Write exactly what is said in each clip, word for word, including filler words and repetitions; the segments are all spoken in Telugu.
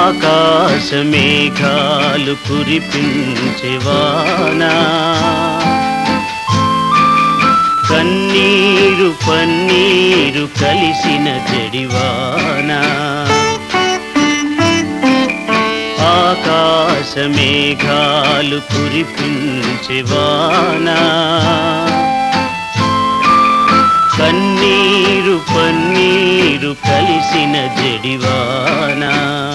ఆకాశ మేఘాలు కురిపించేవానా, కన్నీరు పన్నీరు కలిసిన జడివానా. ఆకాశ మేఘాలు కురిపించేవానా, కన్నీరు పన్నీరు కలిసిన జడివానా.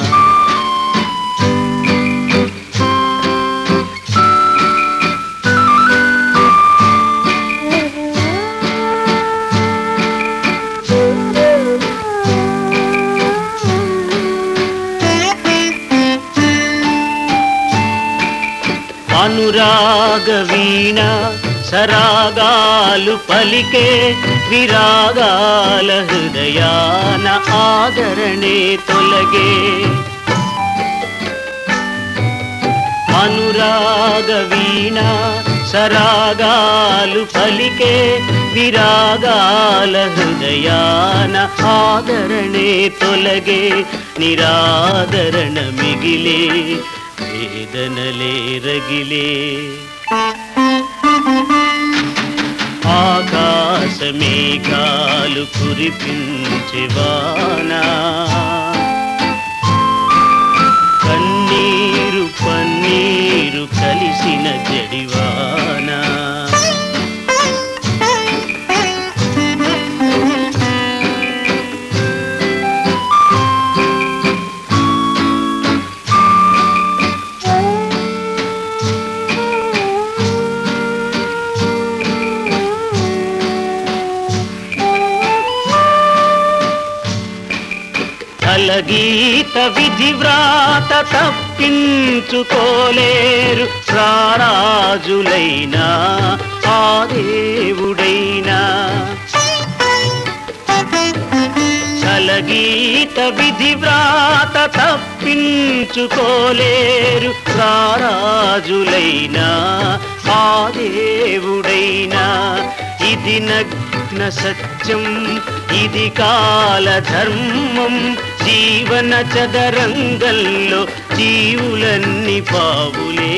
అనురాగ వీణ సరాగాలు పలికే విరాగాల హృదయాన ఆదరణే తొలగే. అనురాగ వీణ సరాగాలు పలికే విరాగాల హృదయాన ఆదరణే తొలగే. నిరాదరణ మిగిలే వేదనలే రగిలే. ఆకాశ మేఘాలు కురిపించేవానా, కన్నీరు పన్నీరు కలిసిన జడివానా. గీత విధి వ్రాత తప్పించుకోలేరు రారాజులైనా ఆ దేవుడైనా. కలగీత విధి వ్రాత తప్పించుకోలేరు రారాజులైనా ఆ దేవుడైనా. ఇది నగ్న సత్యం, ఇది కాల ధర్మం. జీవన చదరంగంలో జీవులన్ని పావులే,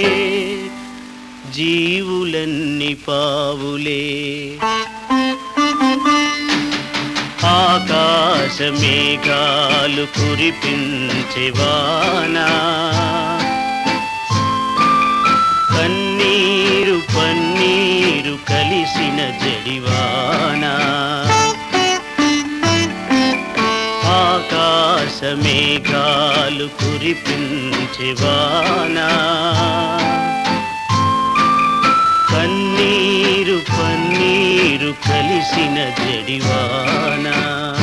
జీవులన్ని పావులే. ఆకాశ మేఘాలు కురిపించేవానా, కన్నీరు పన్నీరు కలిసిన జడివానా. ఆకాశ మేఘాలు కురిపించేవానా, కన్నీరు పన్నీరు కలిసిన జడివానా.